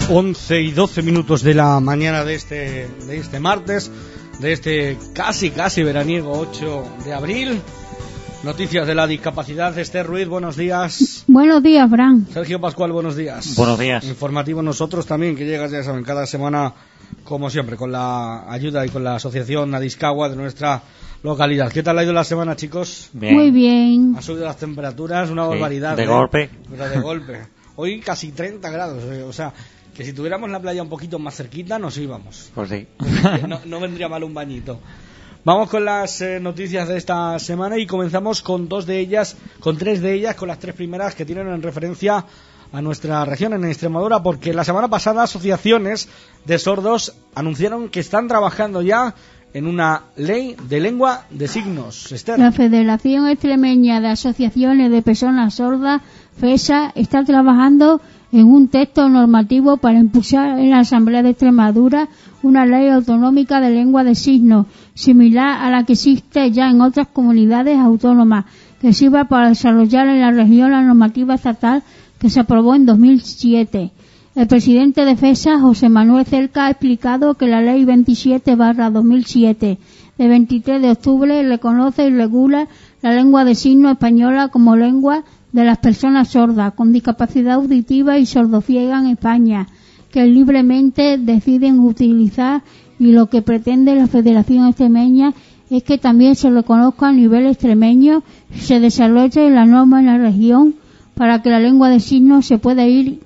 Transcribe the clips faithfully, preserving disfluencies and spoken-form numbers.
once y doce minutos de la mañana de este, de este martes, de este casi casi veraniego ocho de abril. Noticias de la discapacidad. Esther Ruiz, buenos días. Buenos días, Fran. Sergio Pascual, buenos días. Buenos días. Informativo nosotros también, que llegas, ya saben, cada semana, como siempre, con la ayuda y con la asociación Nadiscagua de nuestra localidad. ¿Qué tal ha ido la semana, chicos? Bien. Muy bien. Han subido las temperaturas, una sí, barbaridad. De ¿eh? golpe. Pero de golpe. Hoy casi treinta grados, eh, o sea, que si tuviéramos la playa un poquito más cerquita nos íbamos. Pues sí. No, no vendría mal un bañito. Vamos con las eh, noticias de esta semana y comenzamos con dos de ellas, con tres de ellas, con las tres primeras que tienen en referencia a nuestra región en Extremadura, porque la semana pasada asociaciones de sordos anunciaron que están trabajando ya en una ley de lengua de signos. Esther. La Federación Extremeña de Asociaciones de Personas Sordas, FESA, está trabajando en un texto normativo para impulsar en la Asamblea de Extremadura una ley autonómica de lengua de signos, similar a la que existe ya en otras comunidades autónomas, que sirva para desarrollar en la región la normativa estatal que se aprobó en dos mil siete. El presidente de FESA, José Manuel Cerca, ha explicado que la ley veintisiete barra dos mil siete de veintitrés de octubre reconoce y regula la lengua de signos española como lengua de las personas sordas con discapacidad auditiva y sordociega en España, que libremente deciden utilizar, y lo que pretende la Federación Extremeña es que también se reconozca a nivel extremeño y se desarrolle la norma en la región para que la lengua de signos se pueda ir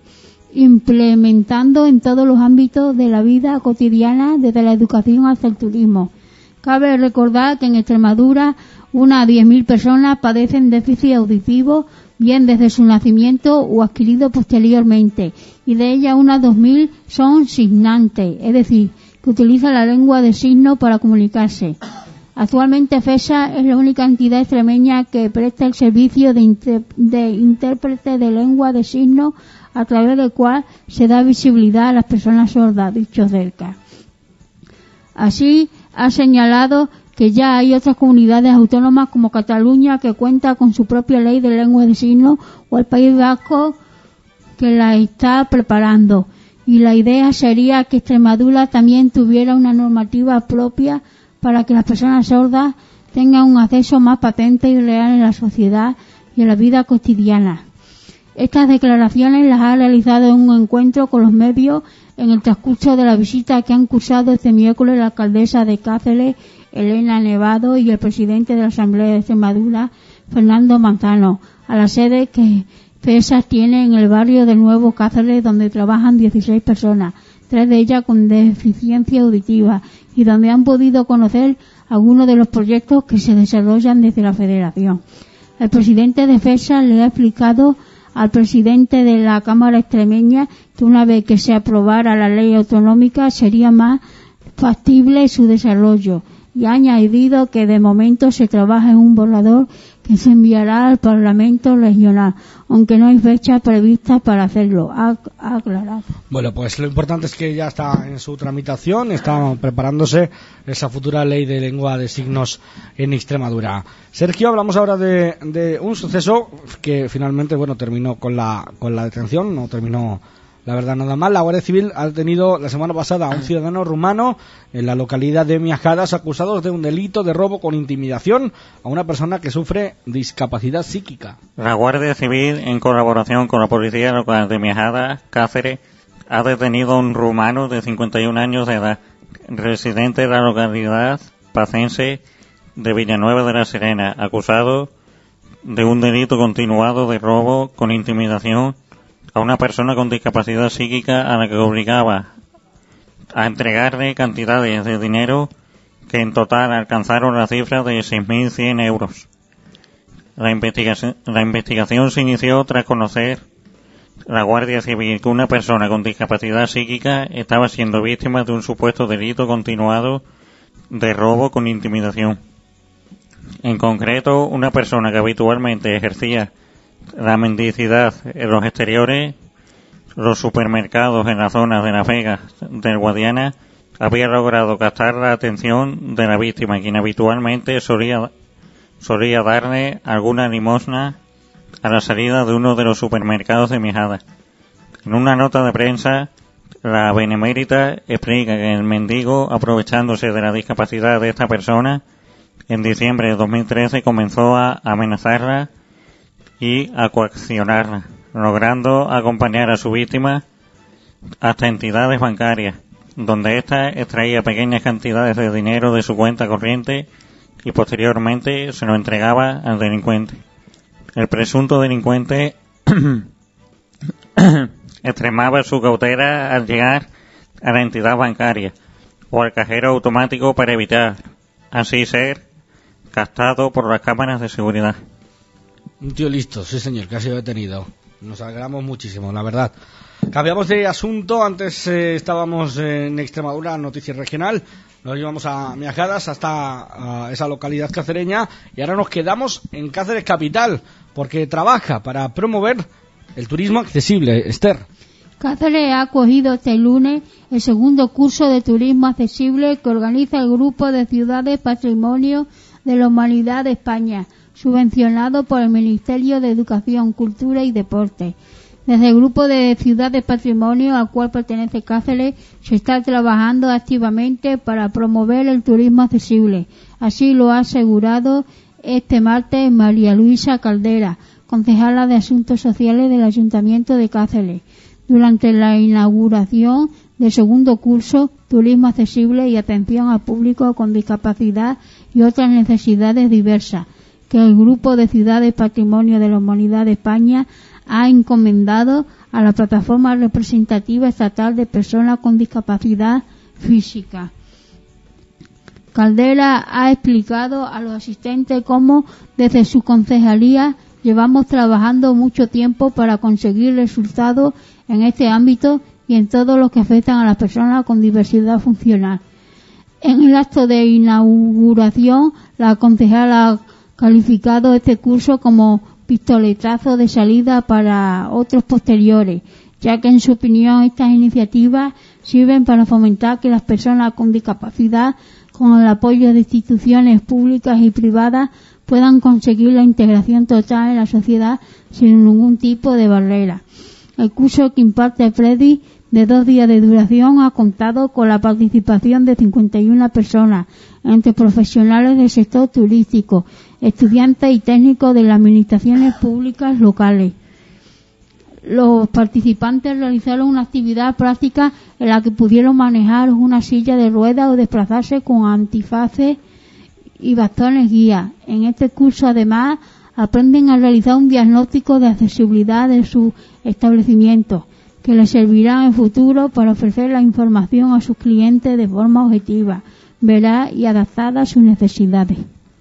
implementando en todos los ámbitos de la vida cotidiana, desde la educación hasta el turismo. Cabe recordar que en Extremadura unas diez mil personas padecen déficit auditivo, bien desde su nacimiento o adquirido posteriormente, y de ellas unas dos mil son signantes, es decir, que utilizan la lengua de signos para comunicarse. Actualmente FESA es la única entidad extremeña que presta el servicio de, inter- de intérprete de lengua de signos, a través del cual se da visibilidad a las personas sordas, dicho cerca. Así, ha señalado que ya hay otras comunidades autónomas como Cataluña, que cuenta con su propia ley de lengua de signos, o el País Vasco, que la está preparando. Y la idea sería que Extremadura también tuviera una normativa propia para que las personas sordas tengan un acceso más patente y real en la sociedad y en la vida cotidiana. Estas declaraciones las ha realizado en un encuentro con los medios en el transcurso de la visita que han cursado este miércoles la alcaldesa de Cáceres, Elena Nevado, y el presidente de la Asamblea de Extremadura, Fernando Manzano, a la sede que FESA tiene en el barrio del Nuevo Cáceres, donde trabajan dieciséis personas, tres de ellas con deficiencia auditiva, y donde han podido conocer algunos de los proyectos que se desarrollan desde la Federación. El presidente de FESA le ha explicado al presidente de la Cámara Extremeña que una vez que se aprobara la ley autonómica sería más factible su desarrollo, y ha añadido que de momento se trabaja en un borrador que se enviará al Parlamento Regional, aunque no hay fecha prevista para hacerlo, ha, ha aclarado. Bueno, pues lo importante es que ya está en su tramitación, está preparándose esa futura ley de lengua de signos en Extremadura. Sergio, hablamos ahora de, de un suceso que finalmente, bueno, terminó con la, con la detención, no terminó, la verdad, nada mal. La Guardia Civil ha detenido la semana pasada a un ciudadano rumano en la localidad de Miajadas, acusados de un delito de robo con intimidación a una persona que sufre discapacidad psíquica. La Guardia Civil, en colaboración con la Policía Local de Miajadas, Cáceres, ha detenido a un rumano de cincuenta y un años de edad, residente de la localidad pacense de Villanueva de la Serena, acusado de un delito continuado de robo con intimidación a una persona con discapacidad psíquica, a la que obligaba a entregarle cantidades de dinero que en total alcanzaron la cifra de seis mil cien euros. La investigación, la investigación se inició tras conocer la Guardia Civil que una persona con discapacidad psíquica estaba siendo víctima de un supuesto delito continuado de robo con intimidación. En concreto, una persona que habitualmente ejercía la mendicidad en los exteriores, los supermercados en la zona de Las Vegas del Guadiana, había logrado captar la atención de la víctima, quien habitualmente solía, solía darle alguna limosna a la salida de uno de los supermercados de Miajadas. En una nota de prensa, La Benemérita explica que el mendigo, aprovechándose de la discapacidad de esta persona, en diciembre de dos mil trece comenzó a amenazarla y a coaccionarla, logrando acompañar a su víctima hasta entidades bancarias, donde ésta extraía pequeñas cantidades de dinero de su cuenta corriente y posteriormente se lo entregaba al delincuente. El presunto delincuente extremaba su cautela al llegar a la entidad bancaria o al cajero automático para evitar así ser captado por las cámaras de seguridad. Un tío listo, sí señor, que ha sido detenido. Nos alegramos muchísimo, la verdad. Cambiamos de asunto. Antes eh, estábamos en Extremadura, noticia regional. Nos llevamos a Miajadas hasta a esa localidad cacereña y ahora nos quedamos en Cáceres capital porque trabaja para promover el turismo accesible. Esther. Cáceres ha acogido este lunes el segundo curso de turismo accesible que organiza el Grupo de Ciudades Patrimonio de la Humanidad de España, subvencionado por el Ministerio de Educación, Cultura y Deporte. Desde el Grupo de Ciudades Patrimonio al cual pertenece Cáceres se está trabajando activamente para promover el turismo accesible. Así lo ha asegurado este martes María Luisa Caldera, concejala de Asuntos Sociales del Ayuntamiento de Cáceres, durante la inauguración del segundo curso Turismo Accesible y Atención al Público con Discapacidad y otras necesidades diversas, que el Grupo de Ciudades Patrimonio de la Humanidad de España ha encomendado a la Plataforma Representativa Estatal de Personas con Discapacidad Física. Caldera ha explicado a los asistentes cómo desde su concejalía llevamos trabajando mucho tiempo para conseguir resultados en este ámbito y en todo lo que afectan a las personas con diversidad funcional. En el acto de inauguración, la concejala ha calificado este curso como pistoletazo de salida para otros posteriores, ya que en su opinión estas iniciativas sirven para fomentar que las personas con discapacidad, con el apoyo de instituciones públicas y privadas, puedan conseguir la integración total en la sociedad sin ningún tipo de barrera. El curso que imparte Freddy, de dos días de duración, ha contado con la participación de cincuenta y una personas, entre profesionales del sector turístico, estudiantes y técnicos de las administraciones públicas locales. Los participantes realizaron una actividad práctica en la que pudieron manejar una silla de ruedas o desplazarse con antifaces y bastones guía. En este curso, además, aprenden a realizar un diagnóstico de accesibilidad de su establecimiento, que les servirá en futuro para ofrecer la información a sus clientes de forma objetiva, veraz y adaptada a sus necesidades.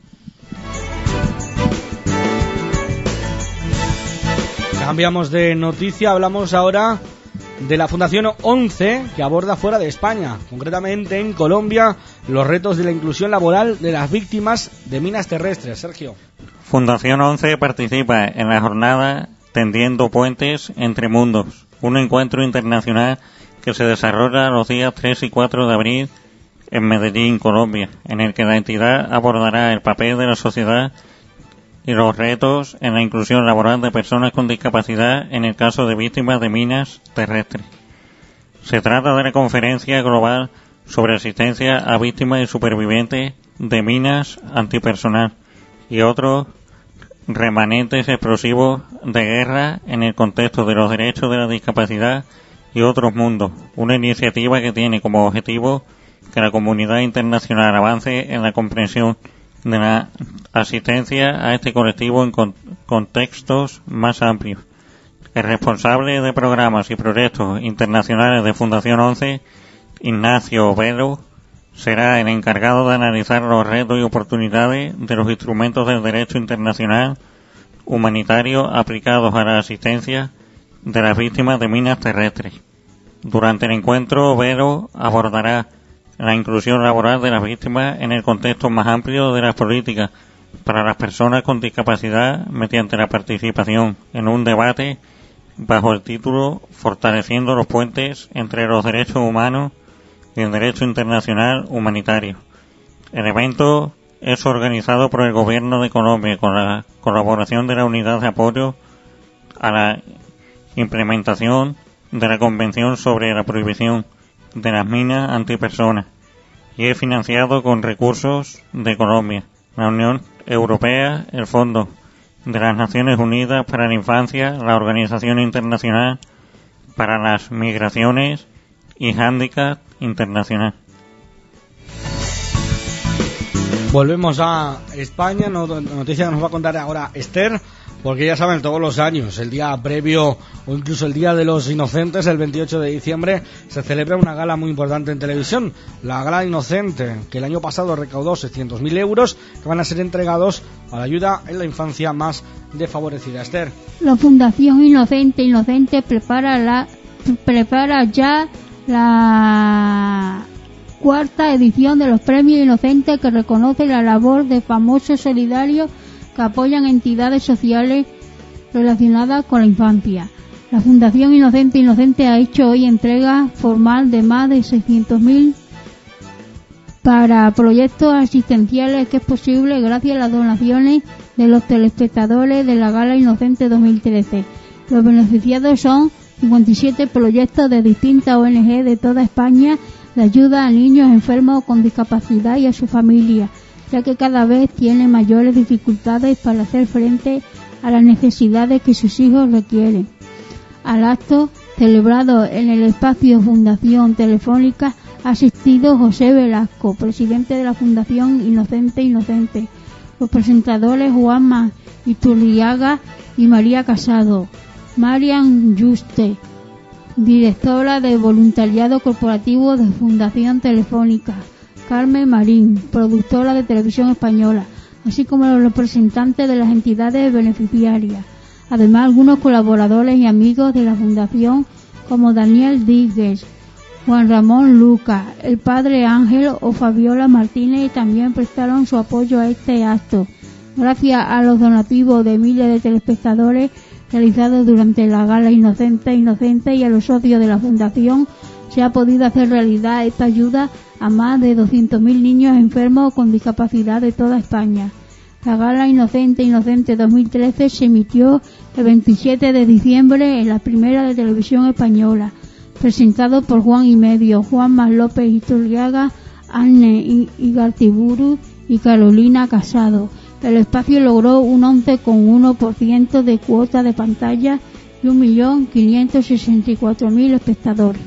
Cambiamos de noticia, hablamos ahora de la Fundación once, que aborda fuera de España, concretamente en Colombia, los retos de la inclusión laboral de las víctimas de minas terrestres. Sergio. Fundación once participa en la jornada Tendiendo Puentes entre Mundos, un encuentro internacional que se desarrolla los días tres y cuatro de abril en Medellín, Colombia, en el que la entidad abordará el papel de la sociedad y los retos en la inclusión laboral de personas con discapacidad en el caso de víctimas de minas terrestres. Se trata de la conferencia global sobre asistencia a víctimas y supervivientes de minas antipersonal y otros remanentes explosivos de guerra en el contexto de los derechos de la discapacidad y otros mundos, una iniciativa que tiene como objetivo que la comunidad internacional avance en la comprensión de la asistencia a este colectivo en con- contextos más amplios. El responsable de programas y proyectos internacionales de Fundación once, Ignacio Velo, será el encargado de analizar los retos y oportunidades de los instrumentos del derecho internacional humanitario aplicados a la asistencia de las víctimas de minas terrestres. Durante el encuentro, Velo abordará la inclusión laboral de las víctimas en el contexto más amplio de las políticas para las personas con discapacidad mediante la participación en un debate bajo el título Fortaleciendo los puentes entre los derechos humanos y el derecho internacional humanitario. El evento es organizado por el Gobierno de Colombia con la colaboración de la Unidad de Apoyo a la Implementación de la Convención sobre la Prohibición de las Minas Antipersonas y es financiado con recursos de Colombia, la Unión Europea, el Fondo de las Naciones Unidas para la Infancia, la Organización Internacional para las Migraciones y Handicap Internacional. Volvemos a España, noticia que nos va a contar ahora Esther, porque ya saben, todos los años, el día previo o incluso el Día de los Inocentes, el veintiocho de diciembre, se celebra una gala muy importante en televisión, la Gala Inocente, que el año pasado recaudó seiscientos mil euros, que van a ser entregados a la ayuda en la infancia más desfavorecida. Esther. La Fundación Inocente Inocente prepara, la, prepara ya la cuarta edición de los Premios Inocentes, que reconoce la labor de famosos solidarios que apoyan entidades sociales relacionadas con la infancia. La Fundación Inocente Inocente ha hecho hoy entrega formal de más de seiscientos mil para proyectos asistenciales, que es posible gracias a las donaciones de los telespectadores de la Gala Inocente dos mil trece. Los beneficiados son cincuenta y siete proyectos de distintas O N G de toda España de ayuda a niños enfermos con discapacidad y a su familia, ya que cada vez tienen mayores dificultades para hacer frente a las necesidades que sus hijos requieren. Al acto, celebrado en el espacio Fundación Telefónica, ha asistido José Velasco, presidente de la Fundación Inocente Inocente, los presentadores Juanma Iturriaga y María Casado, Marian Juste, directora de Voluntariado Corporativo de Fundación Telefónica, Carmen Marín, productora de Televisión Española, así como los representantes de las entidades beneficiarias. Además, algunos colaboradores y amigos de la Fundación, como Daniel Díguez, Juan Ramón Luca, el padre Ángel o Fabiola Martínez, también prestaron su apoyo a este acto. Gracias a los donativos de miles de telespectadores realizados durante la Gala Inocente Inocente y a los socios de la Fundación, se ha podido hacer realidad esta ayuda a más de doscientos mil niños enfermos con discapacidad de toda España. La Gala Inocente Inocente dos mil trece se emitió el veintisiete de diciembre en la primera de Televisión Española, presentado por Juan y Medio, Juanma López Iturriaga, Anne Igartiburu y Carolina Casado. El espacio logró un once coma uno por ciento de cuota de pantalla y un millón quinientos sesenta y cuatro mil espectadores.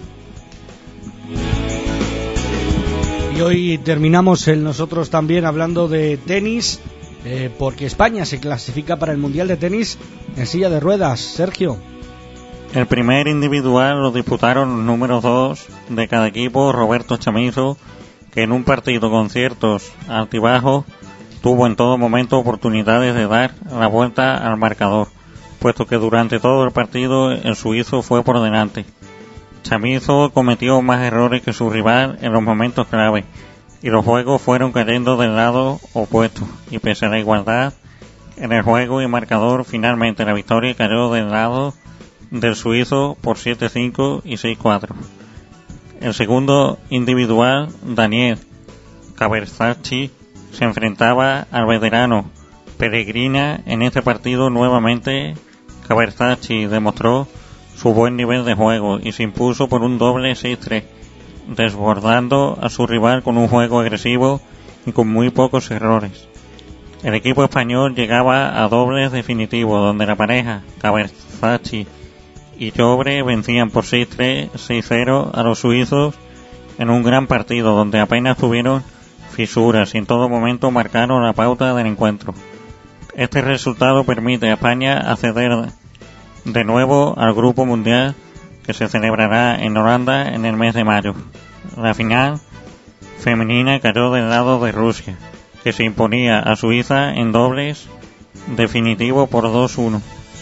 Y hoy terminamos el nosotros también hablando de tenis, eh, porque España se clasifica para el Mundial de Tenis en silla de ruedas. Sergio. El primer individual lo disputaron los números dos de cada equipo, Roberto Chamizo, que en un partido con ciertos altibajos tuvo en todo momento oportunidades de dar la vuelta al marcador, puesto que durante todo el partido el suizo fue por delante. Chamizo cometió más errores que su rival en los momentos clave, y los juegos fueron cayendo del lado opuesto, y pese a la igualdad en el juego y marcador, finalmente la victoria cayó del lado del suizo por siete cinco y seis cuatro. El segundo individual, Daniel Caberzacci, se enfrentaba al veterano Peregrina. En este partido nuevamente Caberzacci demostró su buen nivel de juego y se impuso por un doble seis tres, desbordando a su rival con un juego agresivo y con muy pocos errores. El equipo español llegaba a dobles definitivos, donde la pareja Caberzacci y Jobre vencían por seis tres, seis cero a los suizos en un gran partido donde apenas tuvieron fisuras y en todo momento marcaron la pauta del encuentro. Este resultado permite a España acceder de nuevo al Grupo Mundial, que se celebrará en Holanda en el mes de mayo. La final femenina cayó del lado de Rusia, que se imponía a Suiza en dobles definitivo por dos uno.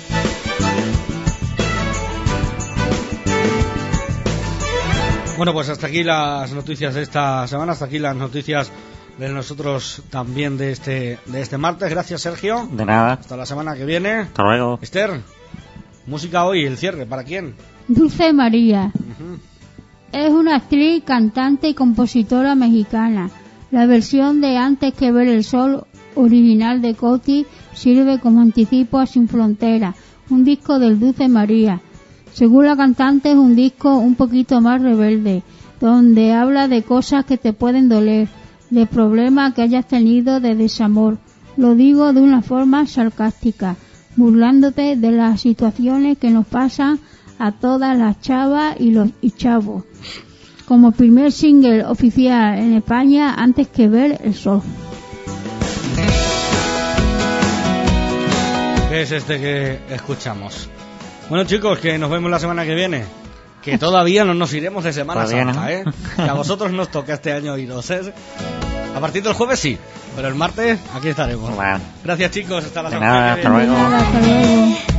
Bueno, pues hasta aquí las noticias de esta semana, hasta aquí las noticias de nosotros también de este de este martes. Gracias, Sergio. De nada. Hasta la semana que viene. Hasta luego. Esther, música hoy, el cierre, ¿para quién? Dulce María. Uh-huh. Es una actriz, cantante y compositora mexicana. La versión de Antes que ver el sol, original de Coti, sirve como anticipo a Sin Frontera, un disco del Dulce María, Según la cantante, es un disco un poquito más rebelde, donde habla de cosas que te pueden doler, de problemas que hayas tenido, de desamor. Lo digo de una forma sarcástica, burlándote de las situaciones que nos pasan a todas las chavas y los y chavos. Como primer single oficial en España antes que ver el sol. ¿Qué es este que escuchamos? Bueno, chicos, que nos vemos la semana que viene. Que todavía no nos iremos de Semana Todavía Santa, no. ¿eh? Que a vosotros nos toca este año iros, ¿eh? A partir del jueves sí, pero el martes aquí estaremos. Bueno. Gracias, chicos. Hasta la De semana nada, que hasta viene. luego. Nada, hasta luego.